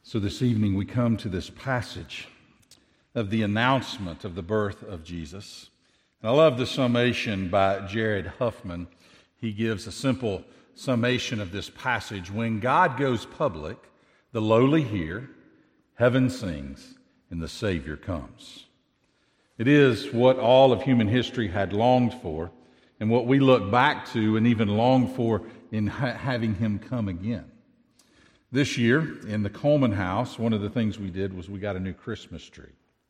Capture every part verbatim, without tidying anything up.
So this evening we come to this passage of the announcement of the birth of Jesus. And I love the summation by Jared Huffman. He gives a simple summation of this passage. When God goes public, the lowly hear, heaven sings, and the Savior comes. It is what all of human history had longed for, and what we look back to and even long for in ha- having Him come again. This year, in the Coleman house, one of the things we did was we got a new Christmas tree.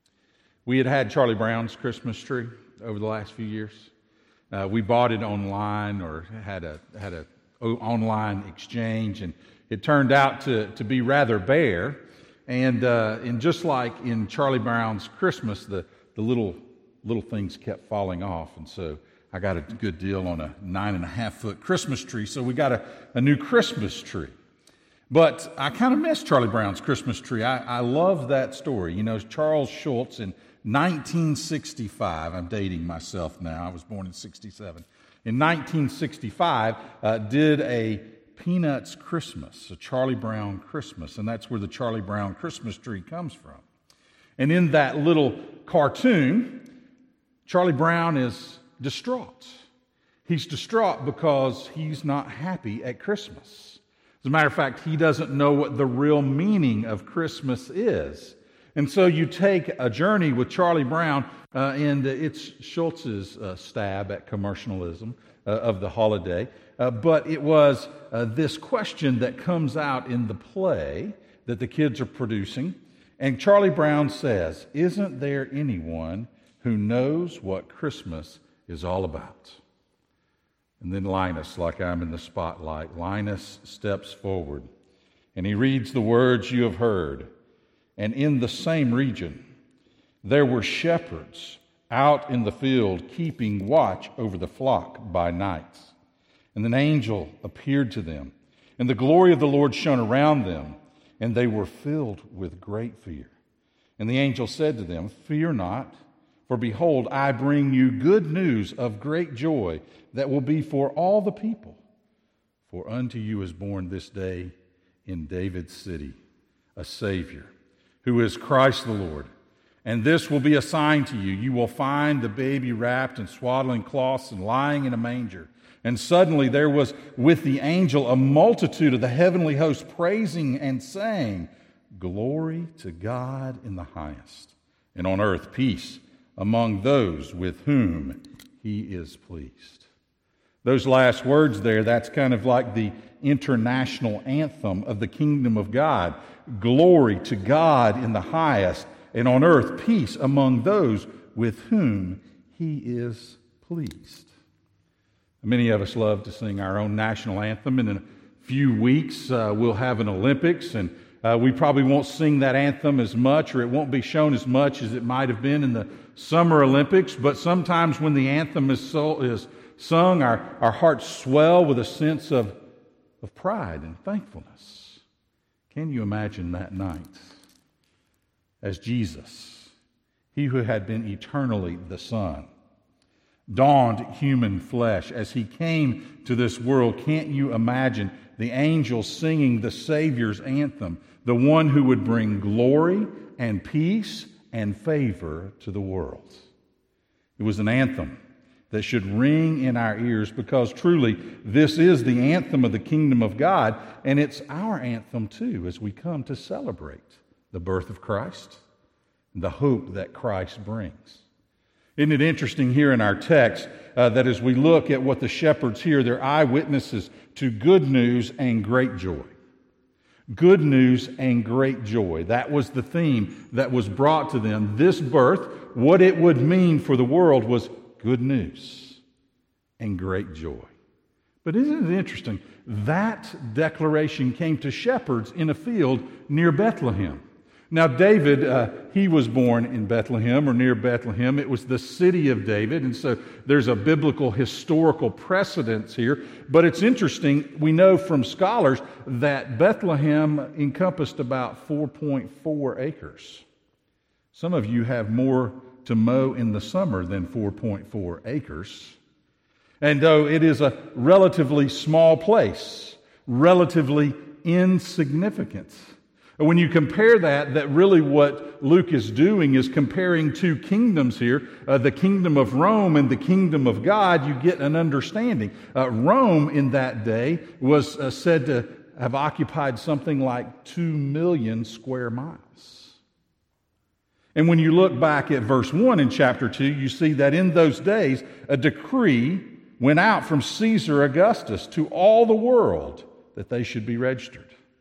We had had Charlie Brown's Christmas tree over the last few years. Uh, we bought it online or had a had a online exchange, and it turned out to, to be rather bare. And uh, and just like in Charlie Brown's Christmas, the, the little little things kept falling off, and so I got a good deal on a nine and a half foot Christmas tree. So we got a, a new Christmas tree. But I kind of miss Charlie Brown's Christmas tree. I, I love that story. You know, Charles Schulz in nineteen sixty-five, I'm dating myself now, I was born in sixty-seven. In nineteen sixty-five, uh, did a Peanuts Christmas, a Charlie Brown Christmas, and that's where the Charlie Brown Christmas tree comes from. And in that little cartoon, Charlie Brown is distraught. He's distraught because he's not happy at Christmas. As a matter of fact, he doesn't know what the real meaning of Christmas is. And so you take a journey with Charlie Brown, uh, and it's Schultz's uh, stab at commercialism uh, of the holiday. Uh, but it was uh, this question that comes out in the play that the kids are producing. And Charlie Brown says, "Isn't there anyone who knows what Christmas is all about?" And then Linus, like I'm in the spotlight, Linus steps forward and he reads the words you have heard. And in the same region, there were shepherds out in the field keeping watch over the flock by night. And an angel appeared to them, and the glory of the Lord shone around them, and they were filled with great fear. And the angel said to them, "Fear not, for behold, I bring you good news of great joy that will be for all the people. For unto you is born this day in David's city a Savior, who is Christ the Lord. And this will be a sign to you. You will find the baby wrapped in swaddling cloths and lying in a manger." And suddenly there was with the angel a multitude of the heavenly host praising and saying, "Glory to God in the highest, and on earth peace among those with whom He is pleased." Those last words there, that's kind of like the international anthem of the kingdom of God. Glory to God in the highest, and on earth peace among those with whom He is pleased. Many of us love to sing our own national anthem, and in a few weeks uh, we'll have an Olympics, and uh, we probably won't sing that anthem as much, or it won't be shown as much as it might have been in the Summer Olympics. But sometimes when the anthem is, so, is sung, our, our hearts swell with a sense of, of pride and thankfulness. Can you imagine that night as Jesus, He who had been eternally the Son, donned human flesh as He came to this world? Can't you imagine the angels singing the Savior's anthem, the one who would bring glory and peace and favor to the world? It was an anthem that should ring in our ears, because truly this is the anthem of the kingdom of God, and it's our anthem too as we come to celebrate the birth of Christ and the hope that Christ brings. Isn't it interesting here in our text uh, that as we look at what the shepherds hear, they're eyewitnesses to good news and great joy. Good news and great joy. That was the theme that was brought to them. This birth, what it would mean for the world, was good news and great joy. But isn't it interesting? That declaration came to shepherds in a field near Bethlehem. Now, David, uh, he was born in Bethlehem or near Bethlehem. It was the city of David, and so there's a biblical historical precedence here. But it's interesting, we know from scholars that Bethlehem encompassed about four point four acres. Some of you have more to mow in the summer than four point four acres. And though it is a relatively small place, relatively insignificant, When you compare that, that really what Luke is doing is comparing two kingdoms here, uh, the kingdom of Rome and the kingdom of God. You get an understanding. Uh, Rome in that day was uh, said to have occupied something like two million square miles. And when you look back at verse one in chapter two, you see that in those days a decree went out from Caesar Augustus to all the world that they should be registered.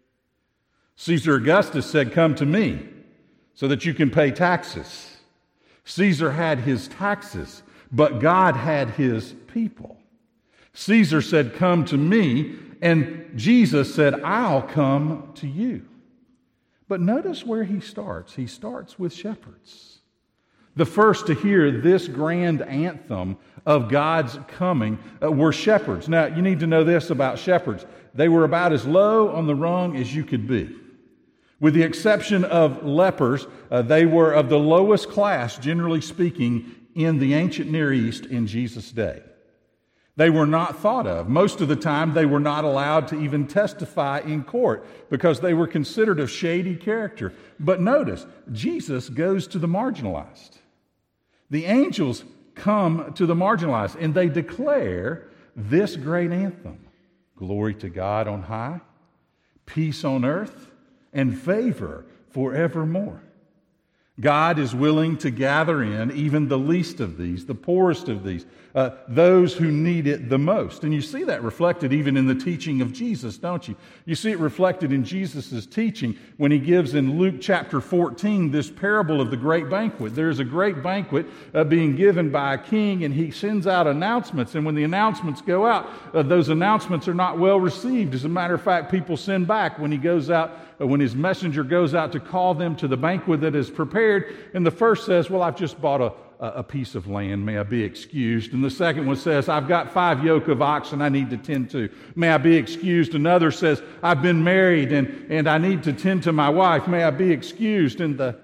Caesar Augustus said, "Come to me so that you can pay taxes." Caesar had his taxes, but God had his people. Caesar said, "Come to me," and Jesus said, "I'll come to you." But notice where he starts. He starts with shepherds. The first to hear this grand anthem of God's coming uh, were shepherds. Now, you need to know this about shepherds. They were about as low on the rung as you could be. With the exception of lepers, uh, they were of the lowest class, generally speaking, in the ancient Near East in Jesus' day. They were not thought of. Most of the time, they were not allowed to even testify in court because they were considered of shady character. But notice, Jesus goes to the marginalized. The angels come to the marginalized, and they declare this great anthem: glory to God on high, peace on earth, and favor forevermore. God is willing to gather in even the least of these, the poorest of these, uh, those who need it the most. And you see that reflected even in the teaching of Jesus, don't you? You see it reflected in Jesus' teaching when he gives in Luke chapter fourteen this parable of the great banquet. There's a great banquet uh, being given by a king, and he sends out announcements. And when the announcements go out, uh, those announcements are not well received. As a matter of fact, people send back when he goes out when his messenger goes out to call them to the banquet that is prepared. And the first says, "Well, I've just bought a, a piece of land. May I be excused?" And the second one says, "I've got five yoke of oxen I need to tend to. May I be excused?" Another says, "I've been married and, and I need to tend to my wife. May I be excused?" And the,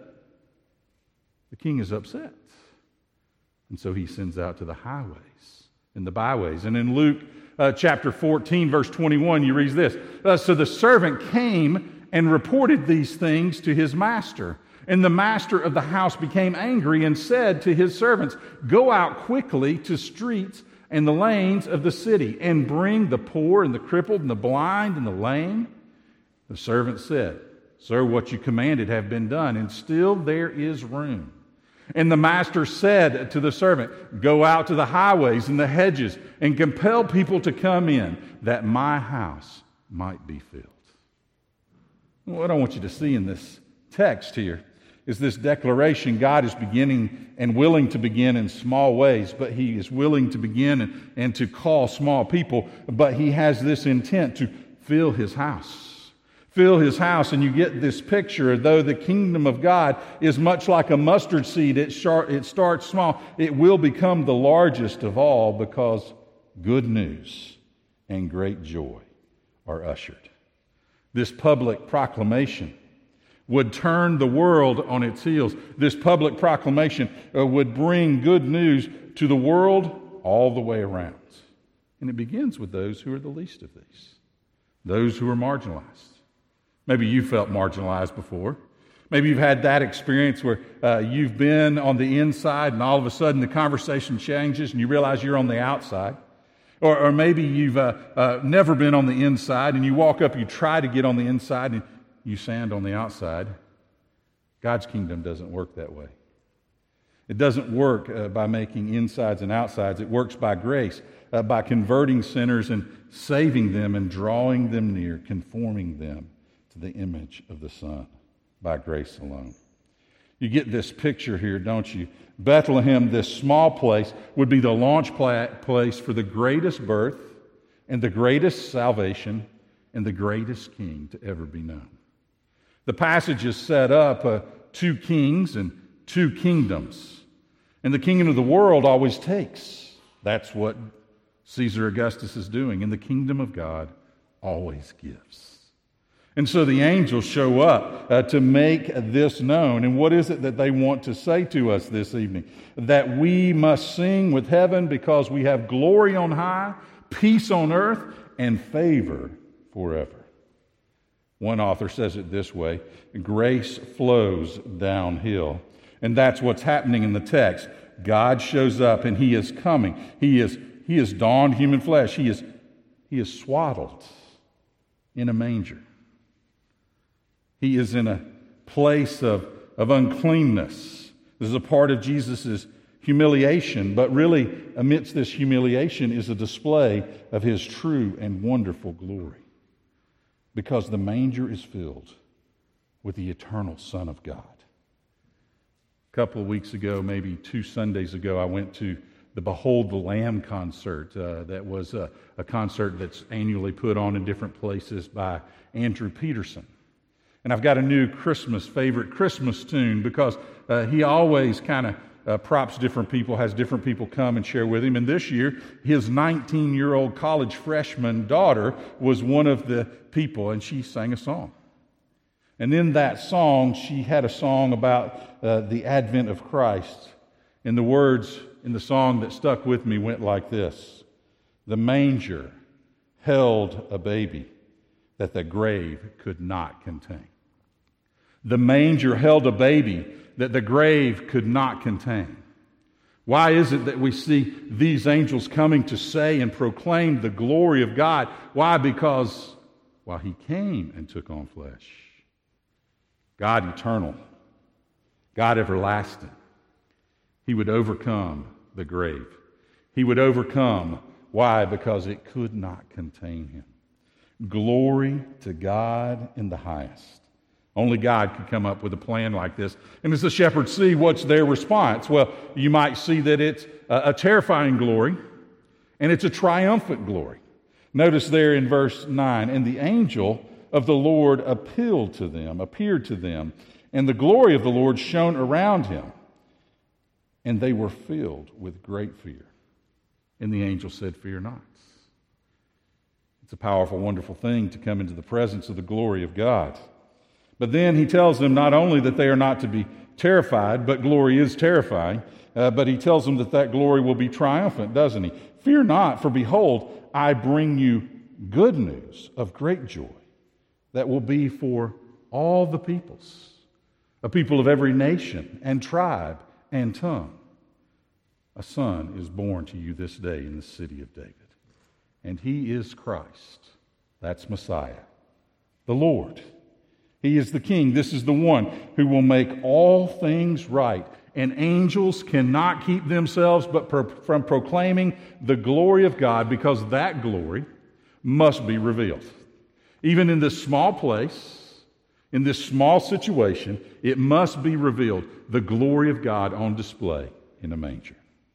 the king is upset. And so he sends out to the highways and the byways. And in Luke uh, chapter fourteen, verse twenty-one, you read this. Uh, so the servant came and reported these things to his master. And the master of the house became angry and said to his servants, "Go out quickly to streets and the lanes of the city and bring the poor and the crippled and the blind and the lame." The servant said, "Sir, what you commanded have been done, and still there is room." And the master said to the servant, "Go out to the highways and the hedges and compel people to come in, that my house might be filled." What I want you to see in this text here is this declaration. God is beginning and willing to begin in small ways, but he is willing to begin and, and to call small people, but he has this intent to fill his house. Fill his house, and you get this picture, though the kingdom of God is much like a mustard seed. It, start, it starts small. It will become the largest of all because good news and great joy are ushered. This public proclamation would turn the world on its heels. This public proclamation uh, would bring good news to the world all the way around. And it begins with those who are the least of these, those who are marginalized. Maybe you felt marginalized before. Maybe you've had that experience where uh, you've been on the inside and all of a sudden the conversation changes and you realize you're on the outside. Or, or maybe you've uh, uh, never been on the inside and you walk up, you try to get on the inside and you stand on the outside. God's kingdom doesn't work that way. It doesn't work uh, by making insides and outsides. It works by grace, uh, by converting sinners and saving them and drawing them near, conforming them to the image of the Son by grace alone. You get this picture here, don't you? Bethlehem, this small place, would be the launch place for the greatest birth and the greatest salvation and the greatest king to ever be known. The passage is set up uh, two kings and two kingdoms. And the kingdom of the world always takes. That's what Caesar Augustus is doing. And the kingdom of God always gives. And so the angels show up uh, to make this known. And what is it that they want to say to us this evening? That we must sing with heaven because we have glory on high, peace on earth, and favor forever. One author says it this way: grace flows downhill. And that's what's happening in the text. God shows up and He is coming. He is, he is donned human flesh. He is, he is swaddled in a manger. He is in a place of, of uncleanness. This is a part of Jesus' humiliation, but really amidst this humiliation is a display of His true and wonderful glory. Because the manger is filled with the eternal Son of God. A couple of weeks ago, maybe two Sundays ago, I went to the Behold the Lamb concert. Uh, that was a, a concert that's annually put on in different places by Andrew Peterson. And I've got a new Christmas favorite Christmas tune because uh, he always kind of uh, props different people, has different people come and share with him. And this year, his nineteen-year-old college freshman daughter was one of the people, and she sang a song. And in that song, she had a song about uh, the advent of Christ. And the words in the song that stuck with me went like this: the manger held a baby that the grave could not contain. The manger held a baby that the grave could not contain. Why is it that we see these angels coming to say and proclaim the glory of God? Why? Because while He came and took on flesh, God eternal, God everlasting, He would overcome the grave. He would overcome. Why? Because it could not contain Him. Glory to God in the highest. Only God could come up with a plan like this. And as the shepherds see, what's their response? Well, you might see that it's a terrifying glory, and it's a triumphant glory. Notice there in verse nine, and the angel of the Lord appealed to them, appeared to them, and the glory of the Lord shone around Him, and they were filled with great fear. And the angel said, "Fear not." It's a powerful, wonderful thing to come into the presence of the glory of God. But then He tells them not only that they are not to be terrified, but glory is terrifying, uh, but He tells them that that glory will be triumphant, doesn't He? Fear not, for behold, I bring you good news of great joy that will be for all the peoples, a people of every nation and tribe and tongue. A son is born to you this day in the city of David, and He is Christ. That's Messiah, the Lord. He is the King. This is the one who will make all things right. And angels cannot keep themselves but pro- from proclaiming the glory of God, because that glory must be revealed. Even in this small place, in this small situation, it must be revealed. The glory of God on display in a manger.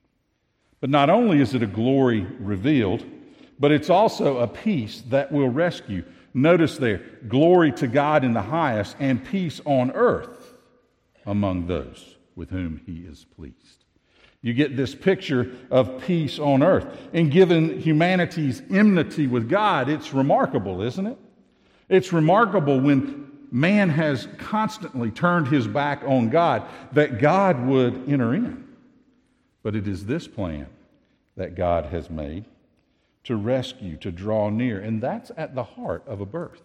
But not only is it a glory revealed, but it's also a peace that will rescue. Notice there, glory to God in the highest and peace on earth among those with whom He is pleased. You get this picture of peace on earth. And given humanity's enmity with God, it's remarkable, isn't it? It's remarkable when man has constantly turned his back on God, that God would enter in. But it is this plan that God has made to rescue, to draw near. And that's at the heart of a birth.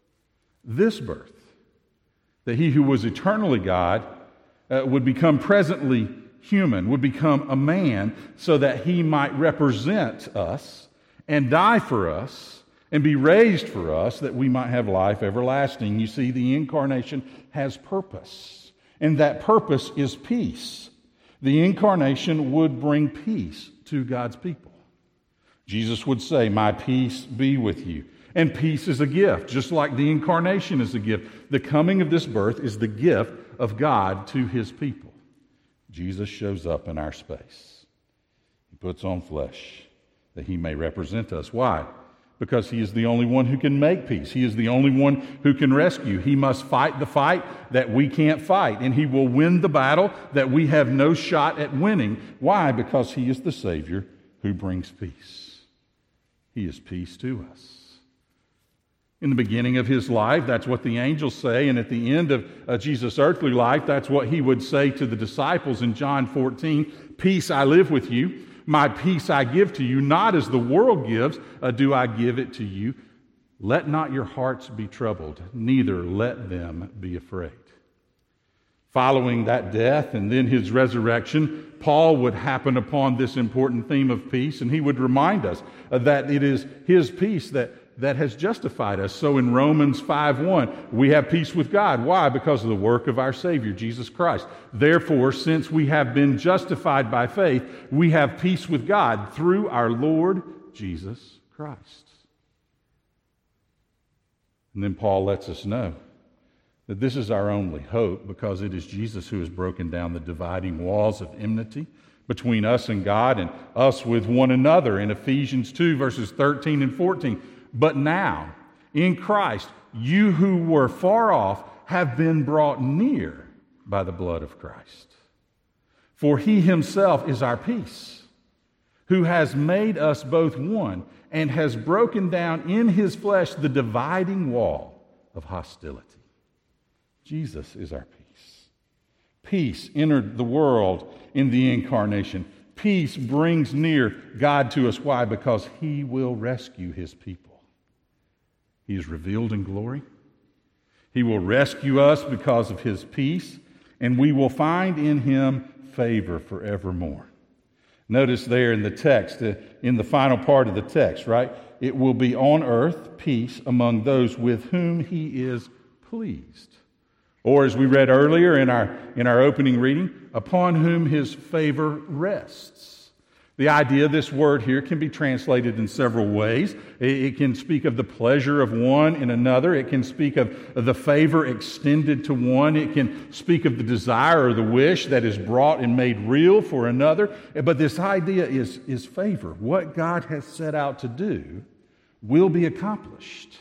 This birth, that He who was eternally God uh, would become presently human, would become a man, so that He might represent us and die for us and be raised for us, that we might have life everlasting. You see, the incarnation has purpose, and that purpose is peace. The incarnation would bring peace to God's people. Jesus would say, "My peace be with you." And peace is a gift, just like the incarnation is a gift. The coming of this birth is the gift of God to His people. Jesus shows up in our space. He puts on flesh that He may represent us. Why? Because He is the only one who can make peace. He is the only one who can rescue. He must fight the fight that we can't fight, and He will win the battle that we have no shot at winning. Why? Because He is the Savior who brings peace. He is peace to us. In the beginning of His life, that's what the angels say, and at the end of uh, Jesus' earthly life, that's what He would say to the disciples in John fourteen, "Peace I live with you, my peace I give to you, not as the world gives, uh, do I give it to you. Let not your hearts be troubled, neither let them be afraid. Following that death and then his resurrection, Paul would happen upon this important theme of peace, and he would remind us that it is his peace that, that has justified us. So in Romans five one, we have peace with God. Why? Because of the work of our Savior, Jesus Christ. Therefore, since we have been justified by faith, we have peace with God through our Lord Jesus Christ. And then Paul lets us know that this is our only hope, because it is Jesus who has broken down the dividing walls of enmity between us and God and us with one another in Ephesians two, verses thirteen and fourteen. But now, in Christ, you who were far off have been brought near by the blood of Christ. For he himself is our peace, who has made us both one and has broken down in his flesh the dividing wall of hostility. Jesus is our peace. Peace entered the world in the incarnation. Peace brings near God to us. Why? Because he will rescue his people. He is revealed in glory. He will rescue us because of his peace, and we will find in him favor forevermore. Notice there in the text, in the final part of the text, right? It will be on earth peace among those with whom he is pleased. Or as we read earlier in our, in our opening reading, upon whom his favor rests. The idea of this word here can be translated in several ways. It can speak of the pleasure of one in another. It can speak of the favor extended to one. It can speak of the desire or the wish that is brought and made real for another. But this idea is, is favor. What God has set out to do will be accomplished.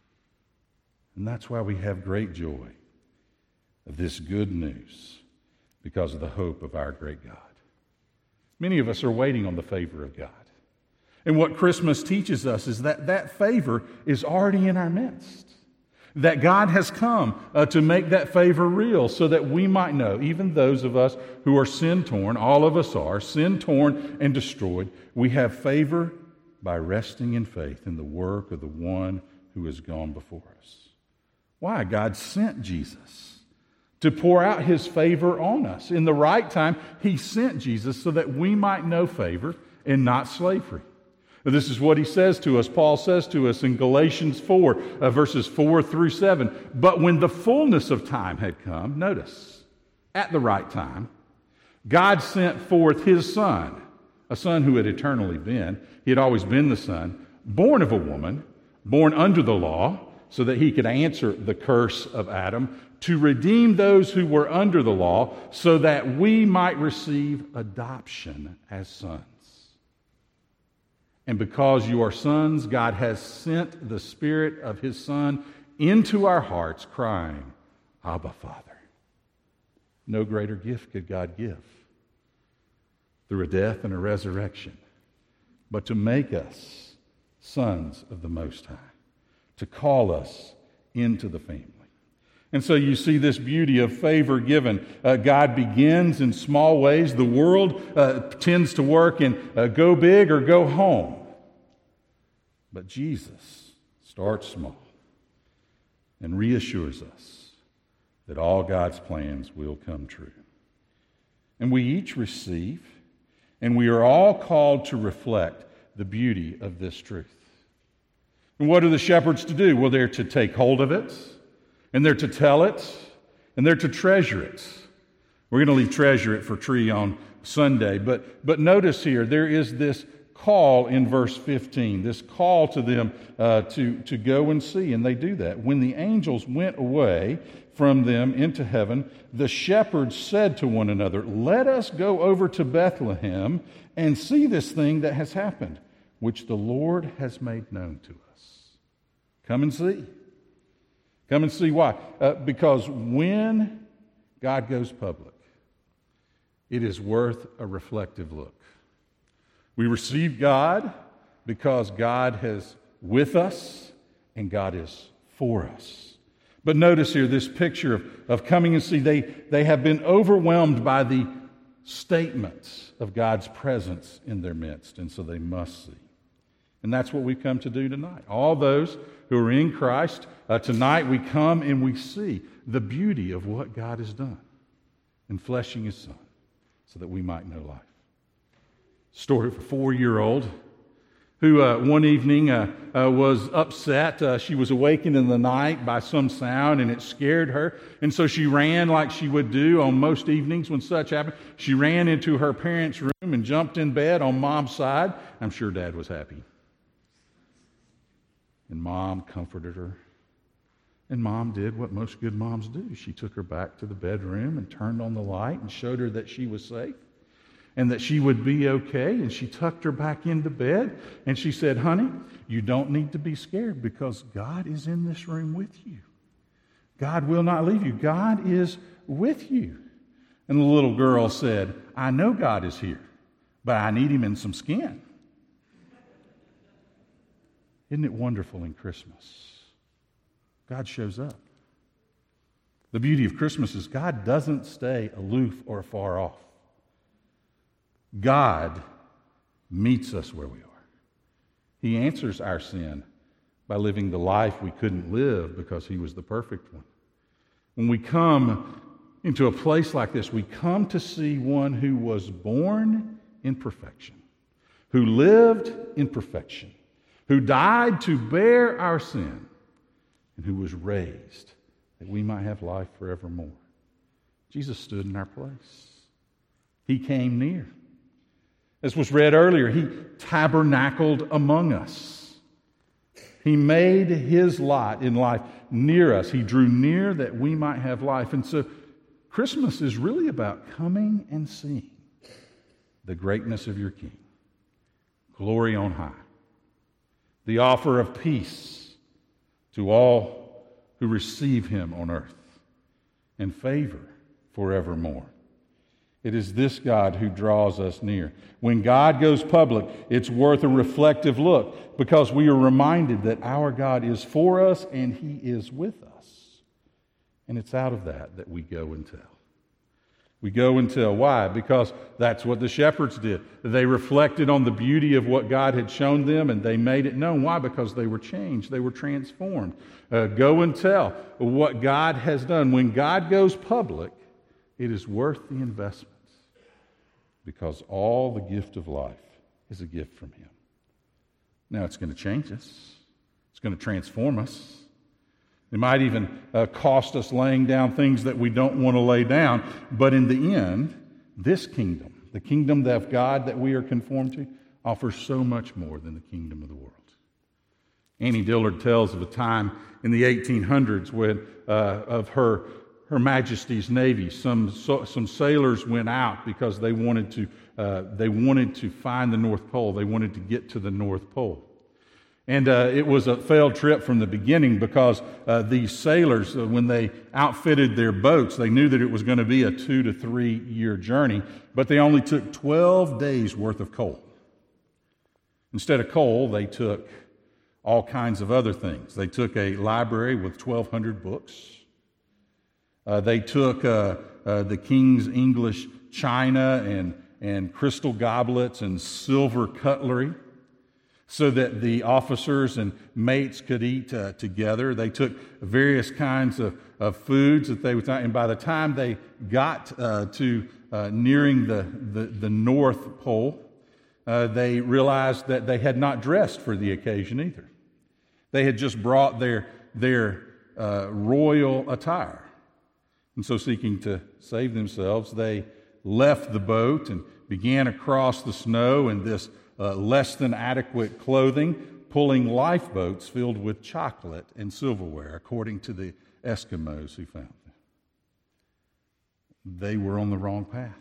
And that's why we have great joy of this good news, because of the hope of our great God. Many of us are waiting on the favor of God. And what Christmas teaches us is that that favor is already in our midst. That God has come uh, to make that favor real so that we might know, even those of us who are sin-torn, all of us are, sin-torn and destroyed, we have favor by resting in faith in the work of the one who has gone before us. Why? God sent Jesus to pour out his favor on us. In the right time, he sent Jesus so that we might know favor and not slavery. This is what he says to us. Paul says to us in Galatians four, uh, verses four through seven. But when the fullness of time had come, notice, at the right time, God sent forth his Son, a Son who had eternally been. He had always been the Son, born of a woman, born under the law, so that he could answer the curse of Adam, to redeem those who were under the law, so that we might receive adoption as sons. And because you are sons, God has sent the Spirit of his Son into our hearts, crying, Abba, Father. No greater gift could God give through a death and a resurrection, but to make us sons of the Most High, to call us into the family. And so you see this beauty of favor given. Uh, God begins in small ways. The world uh, tends to work in uh, go big or go home. But Jesus starts small and reassures us that all God's plans will come true. And we each receive, and we are all called to reflect the beauty of this truth. And what are the shepherds to do? Well, they're to take hold of it, and they're to tell it, and they're to treasure it. We're going to leave treasure it for tree on Sunday. But, but notice here, there is this call in verse fifteen, this call to them uh, to, to go and see, and they do that. When the angels went away from them into heaven, the shepherds said to one another, let us go over to Bethlehem and see this thing that has happened, which the Lord has made known to us. Come and see. Come and see why. Uh, because when God goes public, it is worth a reflective look. We receive God because God is with us and God is for us. But notice here this picture of, of coming and see. They, they have been overwhelmed by the statements of God's presence in their midst, and so they must see. And that's what we've come to do tonight. All those who are in Christ, uh, tonight we come and we see the beauty of what God has done in fleshing His Son so that we might know life. Story of a four-year-old who uh, one evening uh, uh, was upset. Uh, she was awakened in the night by some sound, and it scared her. And so she ran like she would do on most evenings when such happened. She ran into her parents' room and jumped in bed on Mom's side. I'm sure Dad was happy. And Mom comforted her. And Mom did what most good moms do. She took her back to the bedroom and turned on the light and showed her that she was safe and that she would be okay. And she tucked her back into bed. And she said, honey, you don't need to be scared because God is in this room with you. God will not leave you. God is with you. And the little girl said, I know God is here, but I need Him in some skin. Isn't it wonderful in Christmas? God shows up. The beauty of Christmas is God doesn't stay aloof or far off. God meets us where we are. He answers our sin by living the life we couldn't live because He was the perfect one. When we come into a place like this, we come to see one who was born in perfection, who lived in perfection, who died to bear our sin, and who was raised that we might have life forevermore. Jesus stood in our place. He came near. As was read earlier, He tabernacled among us. He made His lot in life near us. He drew near that we might have life. And so Christmas is really about coming and seeing the greatness of your King. Glory on high. The offer of peace to all who receive Him on earth, and favor forevermore. It is this God who draws us near. When God goes public, it's worth a reflective look because we are reminded that our God is for us and He is with us. And it's out of that that we go and tell. We go and tell. Why? Because that's what the shepherds did. They reflected on the beauty of what God had shown them and they made it known. Why? Because they were changed. They were transformed. Uh, go and tell what God has done. When God goes public, it is worth the investment because all the gift of life is a gift from Him. Now, it's going to change us. It's going to transform us. It might even uh, cost us laying down things that we don't want to lay down. But in the end, this kingdom, the kingdom of God that we are conformed to, offers so much more than the kingdom of the world. Annie Dillard tells of a time in the eighteen hundreds when uh, of her Her Majesty's Navy. Some so, some sailors went out because they wanted to uh, they wanted to find the North Pole. They wanted to get to the North Pole. And uh, it was a failed trip from the beginning because uh, these sailors, uh, when they outfitted their boats, they knew that it was going to be a two to three year journey, but they only took twelve days worth of coal. Instead of coal, they took all kinds of other things. They took a library with twelve hundred books. Uh, they took uh, uh, the King's English china and, and crystal goblets and silver cutlery, so that the officers and mates could eat uh, together. They took various kinds of, of foods that they would, and by the time they got uh, to uh, nearing the, the, the North Pole, uh, they realized that they had not dressed for the occasion either. They had just brought their, their uh, royal attire. And so, seeking to save themselves, they left the boat and began across the snow in this Uh, less than adequate clothing, pulling lifeboats filled with chocolate and silverware, according to the Eskimos who found them. They were on the wrong path,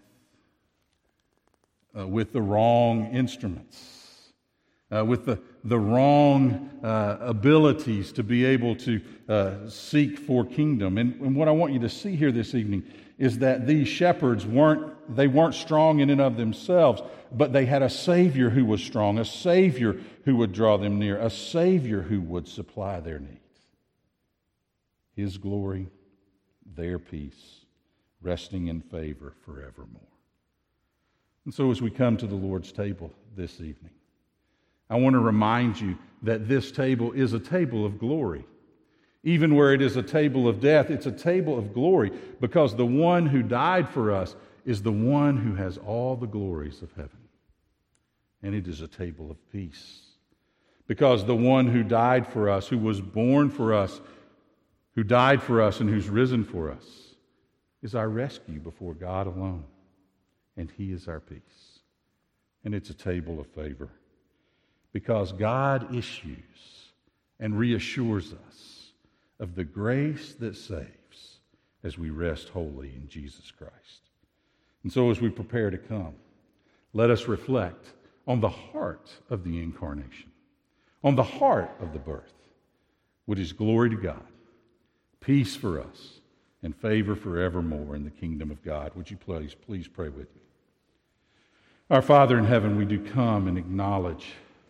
uh, with the wrong instruments, uh, with the, the wrong uh, abilities to be able to uh, seek for kingdom. And, and what I want you to see here this evening is that these shepherds weren't, they weren't strong in and of themselves, but they had a Savior who was strong, a Savior who would draw them near, a Savior who would supply their needs. His glory, their peace, resting in favor forevermore. And so as we come to the Lord's table this evening, I want to remind you that this table is a table of glory. Even where it is a table of death, it's a table of glory because the one who died for us is the one who has all the glories of heaven. And it is a table of peace because the one who died for us, who was born for us, who died for us and who's risen for us, is our rescue before God alone. And he is our peace. And it's a table of favor because God issues and reassures us of the grace that saves as we rest wholly in Jesus Christ. And so as we prepare to come, let us reflect on the heart of the incarnation, on the heart of the birth, which is glory to God, peace for us, and favor forevermore in the kingdom of God. Would you please, please pray with me? Our Father in heaven, we do come and acknowledge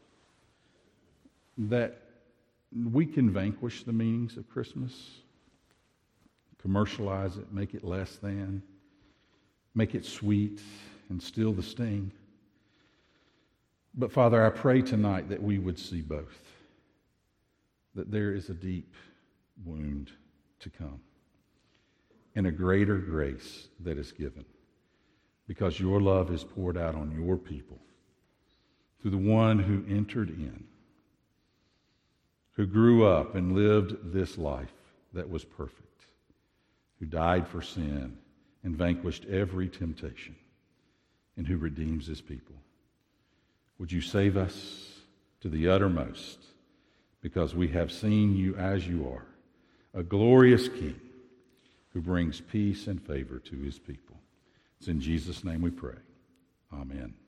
that we can vanquish the meanings of Christmas, commercialize it, make it less than, make it sweet, and still the sting. But Father, I pray tonight that we would see both, that there is a deep wound to come and a greater grace that is given because your love is poured out on your people through the one who entered in, who grew up and lived this life that was perfect, who died for sin and vanquished every temptation, and who redeems his people. Would you save us to the uttermost because we have seen you as you are, a glorious King who brings peace and favor to his people. It's in Jesus' name we pray. Amen.